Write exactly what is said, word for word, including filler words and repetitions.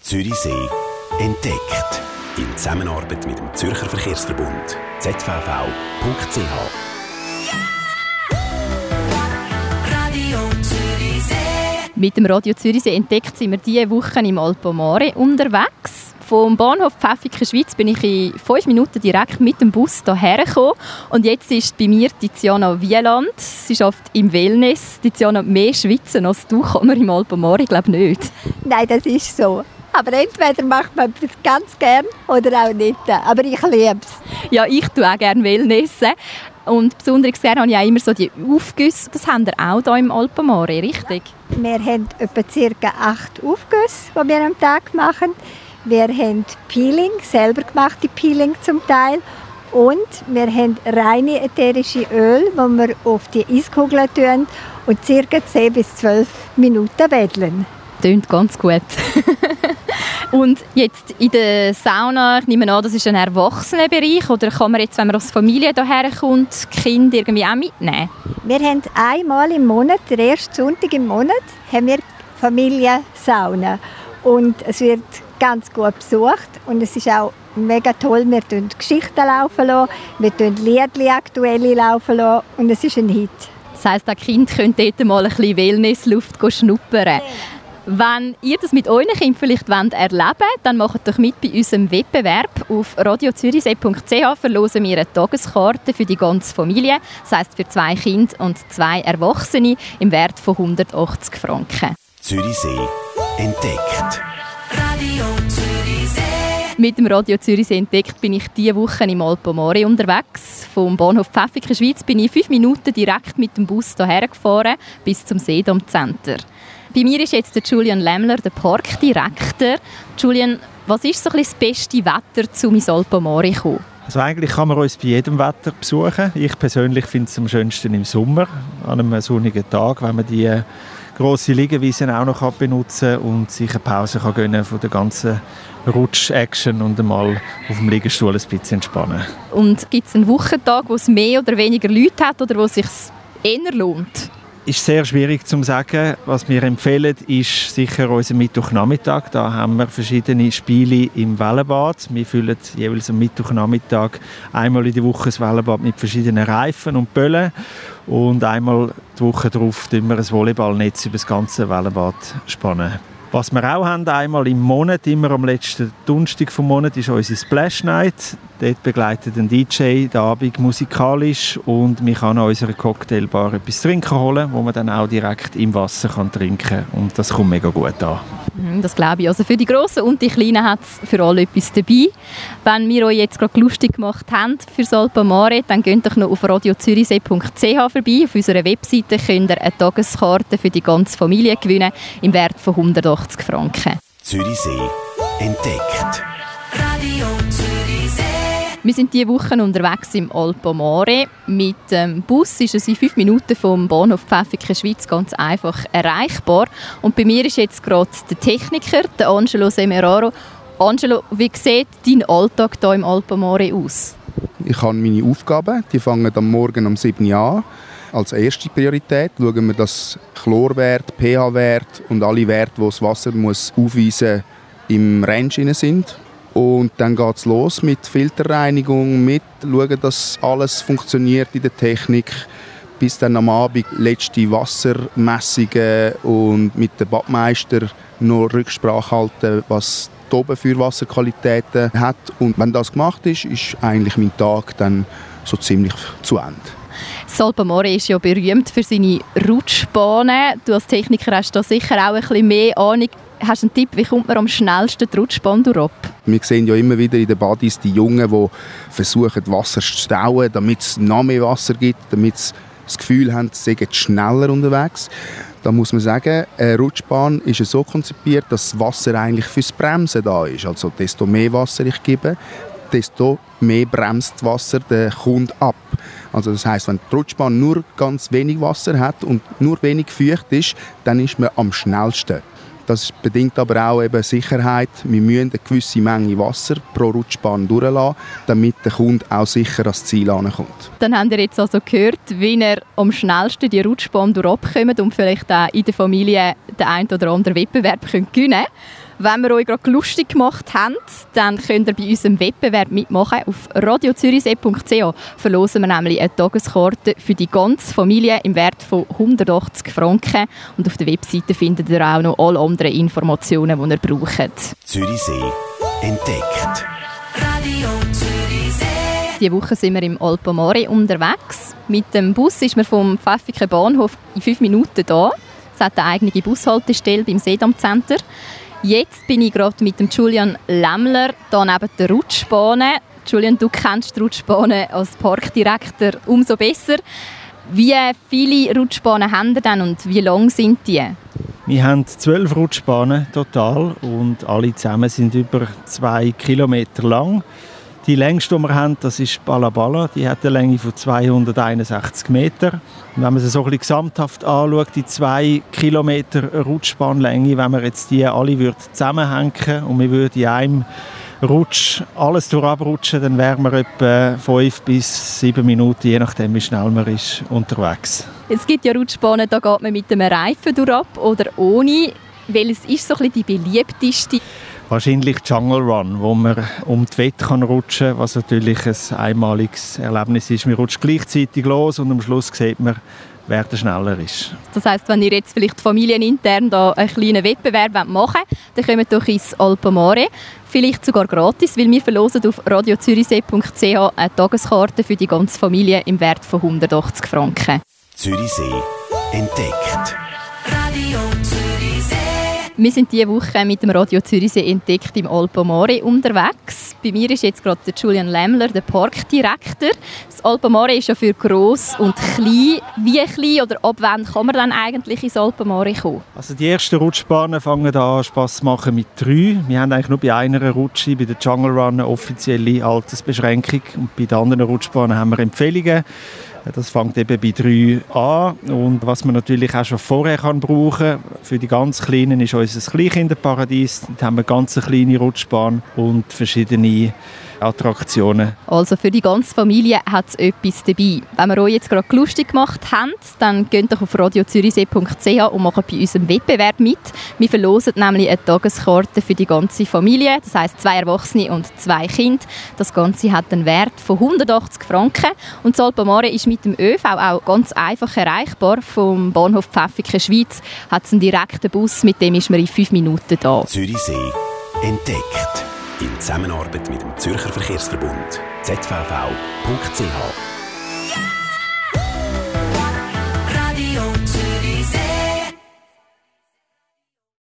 Zürichsee entdeckt. In Zusammenarbeit mit dem Zürcher Verkehrsverbund z v v punkt c h. Mit dem Radio Zürichsee entdeckt sind wir diese Woche im Alpomare unterwegs. Vom Bahnhof Pfäffiken Schweiz bin ich in fünf Minuten direkt mit dem Bus hierher gekommen. Und jetzt ist bei mir Tiziana Wieland. Sie arbeitet im Wellness. Tiziana, mehr schwitzen als du kann man im Alpomare, ich glaube nicht. Nein, das ist so. Aber entweder macht man es ganz gern oder auch nicht. Aber ich liebe es. Ja, ich tue auch gerne Wellnessen. Und besonders gerne habe ich auch immer so die Aufgüsse. Das haben wir auch hier im Alpomare, richtig? Wir haben etwa ca. acht Aufgüsse, die wir am Tag machen. Wir haben Peeling, selber gemachte Peeling zum Teil. Und wir haben reine ätherische Öl, die wir auf die Eiskugeln tun und ca. zehn bis zwölf Minuten wedeln. Klingt ganz gut. Und jetzt in der Sauna, ich nehme an, das ist ein Erwachsenenbereich, oder kann man jetzt, wenn man als Familie hierher kommt, Kind irgendwie auch mitnehmen? Wir haben einmal im Monat, den ersten Sonntag im Monat, haben wir Familiensauna. Und es wird ganz gut besucht und es ist auch mega toll. Wir lassen Geschichten laufen lassen, wir lassen Liedli aktuelle laufen lassen und es ist ein Hit. Das heisst, auch die Kinder können dort mal ein bisschen Wellnessluft schnuppern. Wenn ihr das mit euren Kindern vielleicht erleben wollt, dann macht doch mit bei unserem Wettbewerb. Auf radio zürichsee punkt c h verlosen wir eine Tageskarte für die ganze Familie. Das heisst für zwei Kinder und zwei Erwachsene im Wert von hundertachtzig Franken. Zürichsee entdeckt. Radio Zürichsee. Mit dem Radio Zürichsee entdeckt bin ich diese Woche im Alpomare unterwegs. Vom Bahnhof Pfäffiken Schweiz bin ich fünf Minuten direkt mit dem Bus hierher gefahren bis zum Seedom Center. Bei mir ist jetzt der Julian Lämmler, der Parkdirektor. Julian, was ist so ein bisschen das beste Wetter, um ins Alpomare zu kommen? Also eigentlich kann man uns bei jedem Wetter besuchen. Ich persönlich finde es am schönsten im Sommer, an einem sonnigen Tag, wenn man die grosse Liegewiesen auch noch benutzen kann und sich eine Pause kann gönnen von der ganzen Rutsch-Action und einmal auf dem Liegestuhl ein bisschen entspannen. Und gibt es einen Wochentag, wo es mehr oder weniger Leute hat oder wo es sich eher lohnt? Ist sehr schwierig zu sagen. Was wir empfehlen, ist sicher unser Mittwochnachmittag. Da haben wir verschiedene Spiele im Wellenbad. Wir füllen jeweils am Mittwochnachmittag einmal in der Woche das Wellenbad mit verschiedenen Reifen und Böllen. Und einmal die Woche darauf spannen wir ein Volleyballnetz über das ganze Wellenbad spannen. Was wir auch haben, einmal im Monat, immer am letzten Donnerstag vom Monat, ist unsere Splash Night. Dort begleitet ein D J den Abend musikalisch und man kann an unserer Cocktailbar etwas trinken holen, wo man dann auch direkt im Wasser kann trinken kann. Und das kommt mega gut an. Das glaube ich. Also für die Grossen und die Kleinen hat es für alle etwas dabei. Wenn wir euch jetzt gerade lustig gemacht haben für das Alpomare, dann geht doch noch auf radio zürichsee punkt c h vorbei. Auf unserer Webseite könnt ihr eine Tageskarte für die ganze Familie gewinnen im Wert von hundertachtzig Franken. Zürichsee entdeckt. Radio Zürichsee. Wir sind diese Woche unterwegs im Alpomare. Mit dem Bus ist es in fünf Minuten vom Bahnhof Pfäffiken Schweiz ganz einfach erreichbar. Und bei mir ist jetzt gerade der Techniker, der Angelo Semeraro. Angelo, wie sieht dein Alltag hier im Alpomare aus? Ich habe meine Aufgaben, die fangen am Morgen um sieben Uhr an. Als erste Priorität schauen wir, dass Chlorwert, pH-Wert und alle Werte, die das Wasser muss aufweisen muss, im Range sind. Und dann geht es los mit Filterreinigung, mit schauen, dass alles funktioniert in der Technik. Bis dann am Abend letzte Wassermessungen und mit dem Badmeister noch Rücksprache halten, was die oben für Wasserqualitäten hat. Und wenn das gemacht ist, ist eigentlich mein Tag dann so ziemlich zu Ende. Das Alpomare ist ja berühmt für seine Rutschbahnen. Du als Techniker hast da sicher auch ein bisschen mehr Ahnung. Hast du einen Tipp, wie kommt man am schnellsten die Rutschbahn durch? Wir sehen ja immer wieder in den Badis die Jungen, die versuchen, Wasser zu stauen, damit es noch mehr Wasser gibt, damit sie das Gefühl haben, sie sind schneller unterwegs. Da muss man sagen, eine Rutschbahn ist so konzipiert, dass das Wasser eigentlich fürs Bremsen da ist. Also desto mehr Wasser ich gebe, desto mehr bremst das Wasser den Kunden ab. Also das heisst, wenn die Rutschbahn nur ganz wenig Wasser hat und nur wenig feucht ist, dann ist man am schnellsten. Das bedingt aber auch eben Sicherheit. Wir müssen eine gewisse Menge Wasser pro Rutschbahn durchlassen, damit der Kunde auch sicher ans Ziel ankommt. Dann habt ihr jetzt also gehört, wie ihr am schnellsten die Rutschbahn durchkommt und vielleicht auch in der Familie den einen oder anderen Wettbewerb gewinnen könnt. Wenn wir euch gerade lustig gemacht haben, dann könnt ihr bei unserem Wettbewerb mitmachen. Auf radio zürichsee punkt c h verlosen wir nämlich eine Tageskarte für die ganze Familie im Wert von hundertachtzig Franken. Und auf der Webseite findet ihr auch noch alle anderen Informationen, die ihr braucht. Zürichsee entdeckt. Radio Zürichsee. Diese Woche sind wir im Alpamare unterwegs. Mit dem Bus ist man vom Pfäffiken Bahnhof in fünf Minuten da. Es hat eine eigene Bushaltestelle beim Seedam-Center. Jetzt bin ich gerade mit dem Julian Lämmler hier neben der Rutschbahn. Julian, du kennst die Rutschbahn als Parkdirektor umso besser. Wie viele Rutschbahnen haben ihr denn und wie lang sind die? Wir haben zwölf Rutschbahnen total und alle zusammen sind über zwei Kilometer lang. Die längste, die wir haben, das ist Bala Bala. Die hat eine Länge von zweihunderteinundsechzig Meter. Und wenn man sie so ein bisschen gesamthaft anschaut, die zwei Kilometer Rutschbahnlänge, wenn wir jetzt die alle zusammenhängen und wir würden in einem Rutsch alles durchabrutschen, dann wären wir etwa fünf bis sieben Minuten, je nachdem wie schnell man ist, unterwegs. Es gibt ja Rutschbahnen, da geht man mit einem Reifen durchab oder ohne. Welches ist so ein bisschen die beliebteste? Wahrscheinlich Jungle Run, wo man um die Wette kann rutschen kann, was natürlich ein einmaliges Erlebnis ist. Man rutscht gleichzeitig los und am Schluss sieht man, wer der schneller ist. Das heisst, wenn ihr jetzt vielleicht familienintern da einen kleinen Wettbewerb machen wollt, dann kommt doch ins Alpamare. Vielleicht sogar gratis, weil wir verlosen auf radio zürichsee punkt c h eine Tageskarte für die ganze Familie im Wert von hundertachtzig Franken. Zürichsee entdeckt. Radio Zürichsee. Wir sind diese Woche mit dem Radio Zürichsee entdeckt im Alpamare unterwegs. Bei mir ist jetzt gerade der Julian Lämmler, der Parkdirektor. Das Alpamare ist ja für gross und klein. Wie klein oder ab wann kann man dann eigentlich ins Alpamare kommen? Also die ersten Rutschbahnen fangen an Spass zu machen mit drei. Wir haben eigentlich nur bei einer Rutsche, bei der Jungle Run, eine offizielle Altersbeschränkung. Und bei den anderen Rutschbahnen haben wir Empfehlungen. Das fängt eben bei drei an. Und was man natürlich auch schon vorher kann brauchen kann, für die ganz Kleinen ist unser Kleinkinderparadies. Da haben wir eine ganz kleine Rutschbahn und verschiedene Attraktionen. Also für die ganze Familie hat es etwas dabei. Wenn wir euch jetzt gerade lustig gemacht haben, dann geht doch auf radio zürichsee punkt c h und macht bei unserem Wettbewerb mit. Wir verlosen nämlich eine Tageskarte für die ganze Familie, das heisst zwei Erwachsene und zwei Kinder. Das Ganze hat einen Wert von hundertachtzig Franken und das Alpamare ist mit dem ÖV auch ganz einfach erreichbar. Vom Bahnhof Pfäffiken Schweiz hat es einen direkten Bus, mit dem ist man in fünf Minuten da. Zürichsee entdeckt. In Zusammenarbeit mit dem Zürcher Verkehrsverbund Z V V punkt c h.